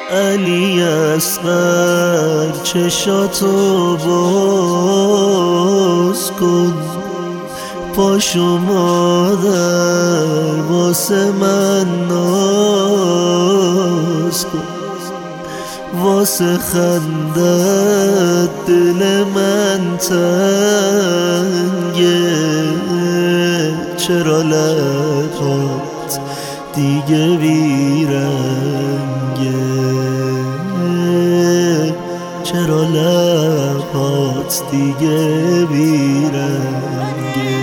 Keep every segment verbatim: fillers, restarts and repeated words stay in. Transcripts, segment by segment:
علی اصغر چشاتو باز کن، پاشو مادر واسه من ناز کن، واسه خندت دل من تنگه، چرا لبات دیگه بیرنگه، چرا لبات دیگه بیرنگه.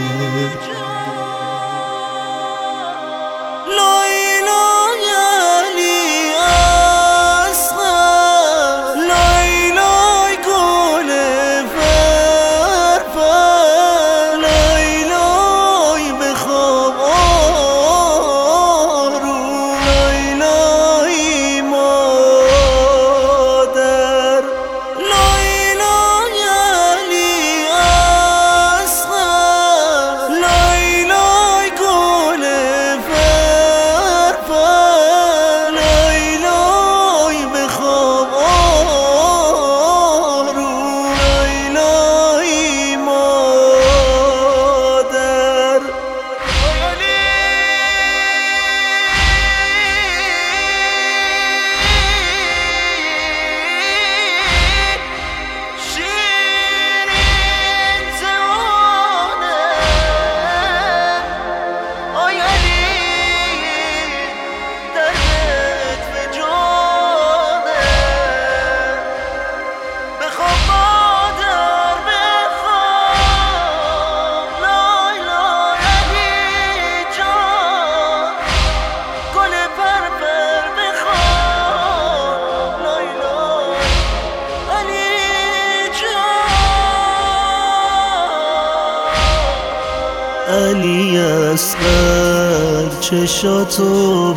علی اصغر چشاتو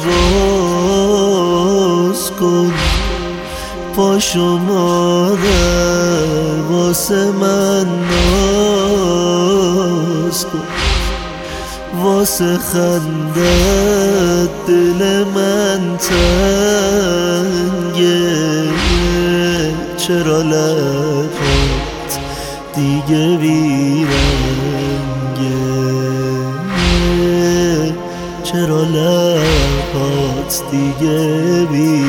باز کن، پاشو مادر واسه من ناز کن، واسه خندت دل من تنگه، چرا لبات دیگه بیرنگه، چرا لبات دیگه بی